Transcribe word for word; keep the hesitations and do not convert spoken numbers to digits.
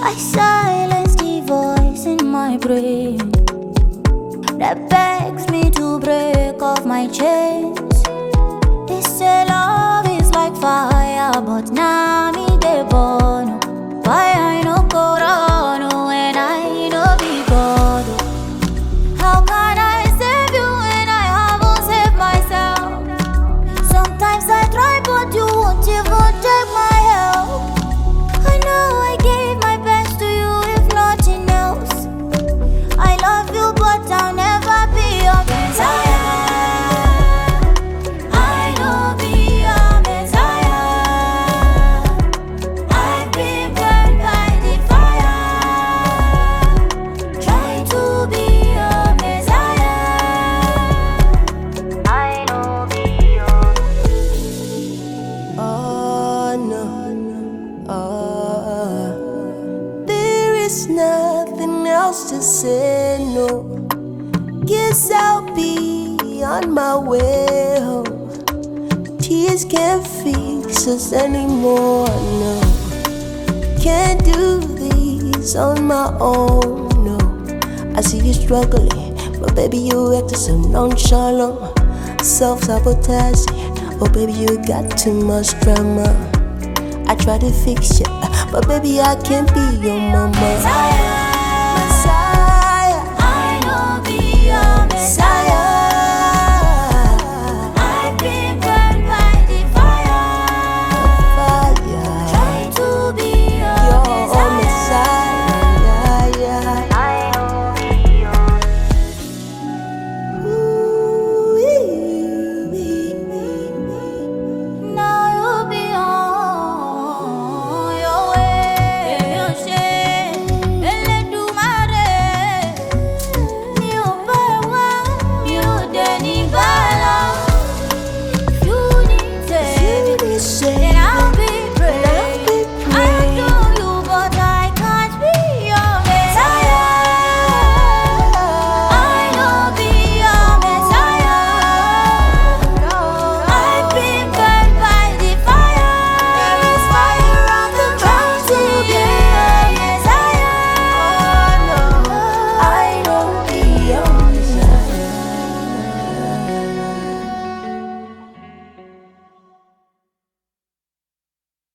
I silence the voice in my brain that begs me to break off my chains. They say love is like fire, but now me they burn. Why I no go run when I no be God? How can I save you when I haven't saved myself? Sometimes I try, but you won't even take my help. I know I gave my best to you, if nothing else. I love you, but I'll never be your Messiah. I know be your Messiah. I've been burned by the fire. Try to be your Messiah. I know be your. Oh no, oh, there is nothing else to say. No, guess I'll be on my way home. Tears can't fix us anymore. No, can't do this on my own. No, I see you struggling, but baby you acting so nonchalant, self-sabotaging. Oh baby, you got too much drama. I try to fix you, but baby I can't be your mama. Messiah. Messiah, I know be your Messiah.